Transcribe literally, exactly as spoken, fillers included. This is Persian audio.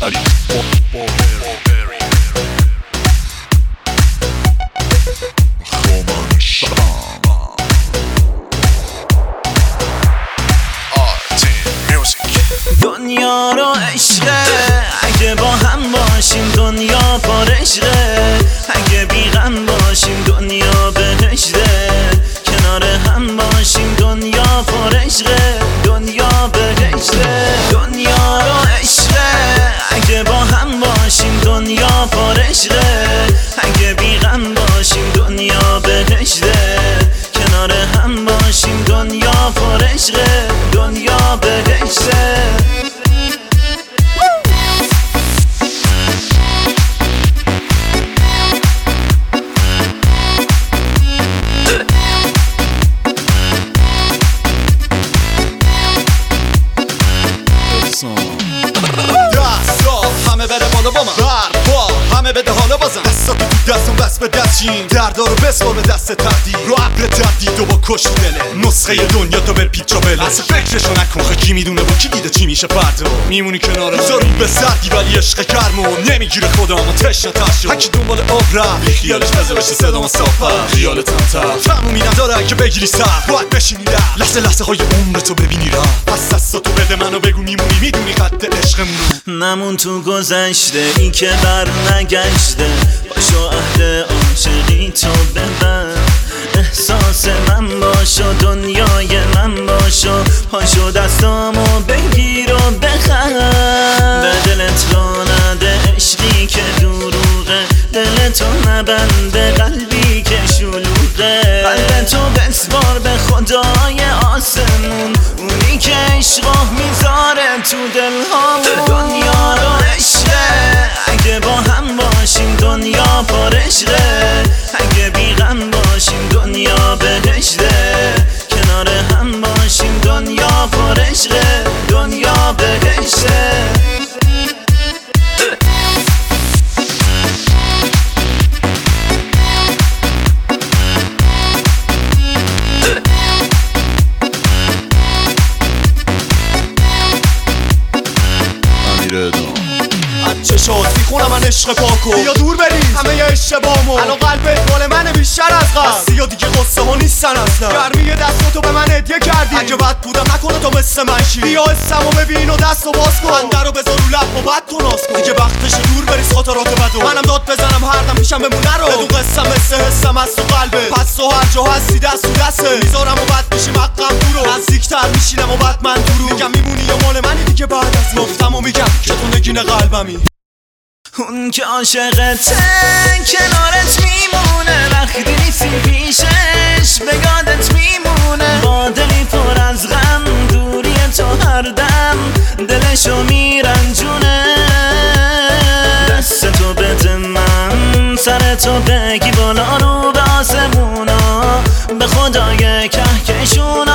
دنیا رو عشقه، اگه با هم باشیم دنیا پر عشقه، اگه بی غم باشیم دنیا بهشته، کنار هم باشیم دنیا پر عشقه، دنیا بهشته. دنیا رو عشقه، اگه با هم باشیم دنیا پر عشقه، اگه بی غم باشیم دنیا بهشته، کنار هم باشیم دنیا پر عشقه، دنیا بهشته. همه بره بالا با من برپا، همه بده حالا بازم دستاتو تو دستم بس به دستشین دردا رو بسپار به دست تردید رو ابر تردید و با کشت دله نسخه دنیا تو به پیچ و بله اصلا فکرشو نکن خه کی میدونه با کی دیده چی میشه فردا میمونی کناره زارون به سردی ولی عشق گرم و نمیگیره خودم و تشنه تر هکی دنبال آب رفت بی خیالش بزه بشه صدام صافه خیالت هم تر تمومی نداره که بگیری سر باید بشینی در لحظه لحظه های عمرتو ببینی را پس دستاتو بده منو بگو میمونی میدونی خط عشقمونو نمون تو گذشته ای که بر نگشته باشو عهد عاشقی تو ببر احساس من باشو دنیای من باشو پاشو دستامو بگیر و بخر به دلت را نده عشقی که دروغه دلتو نبنده قلبی که شلوغه قلبتو بسپار به خدای آسمون اونی که عشقو میذاره تو دلهامون دنیا رو عشقه اگه با هم باشیم دنیا پر عشقه اگه بی غم باشیم دنیا بهشته کنار هم باشیم دنیا پر عشقه دنیا بهشته چشات میخونم من عشق پاکو یا دور بریم همه یه اشتباهمو الان قلبت مال منه بیشتر از قبل یا دیگه قصه ها نیستن اصلا گرمی دستاتو به من هدیه کردی اگه بد بودم نکنه تو مثل من شی بیا حسمو ببین و دستو باز کن خنده رو بذار رو لب و بعد تو ناز کن دیگه وقتشه دور بریز خاطرات بدو منم داد بزنم هر دم پیشم بمونه رو بدون قصه مثل حسم از تو قلبه پس تو هر جا هستی دست تو دسته میذارم و بعد میشیم حقم دورو نزدیکتر میشینم و بعد من دورو میگم میمونی یا مال منی دیگه بعد از گفتم و میگم که تو نگین قلبمی اون که عاشقته کنارت میمونه وقتی نیستی پیشش بگادت میمونه با دلی پر از غم دوری تو هر دم دلشو میرنجونه دستتو بده من سرتو بگی بالا رو به آسمونا به خدای کهکشون